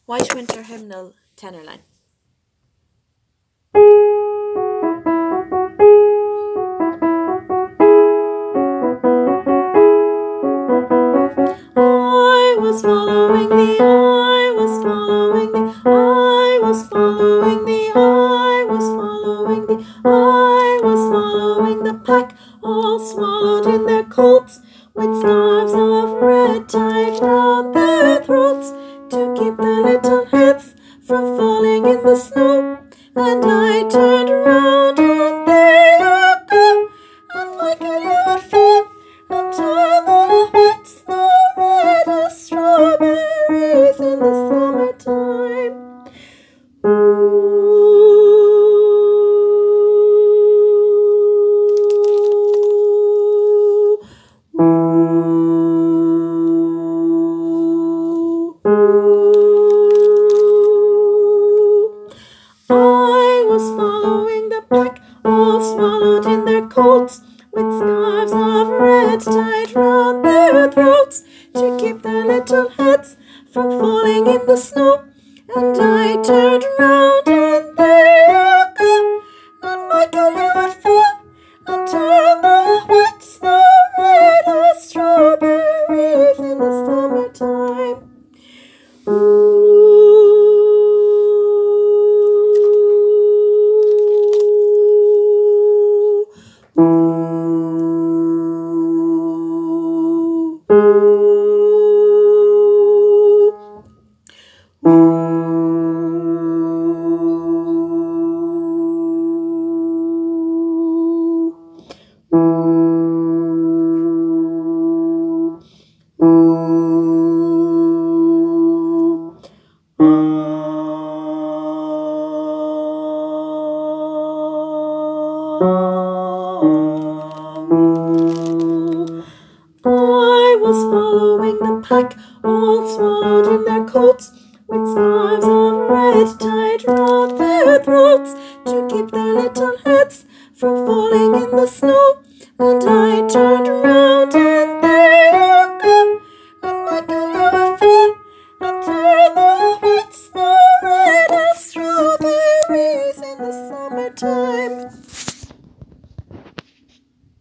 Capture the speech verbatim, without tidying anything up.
White Winter Hymnal, tenor line. I was following the, I was following the, I was following the, I was following the, I was following the pack, all swallowed in their coats, with scarves of red tied round their throats, to keep their little heads from falling in the snow. And I turned round and there you go, and Michael, you would fall and turn the white snow red as strawberries in the summertime. Ooh. I was following the pack, all swallowed in their coats, with scarves of red tied round their throats, to keep their little heads from falling in the snow. And I turned round and there you go, and Michael, you would fall and turn the white snow red as strawberries in the summertime. Ooh. I was following the pack, all swallowed in their coats, with scarves of red tied round their throats, to keep their little heads from falling in the snow. And I turned round and there you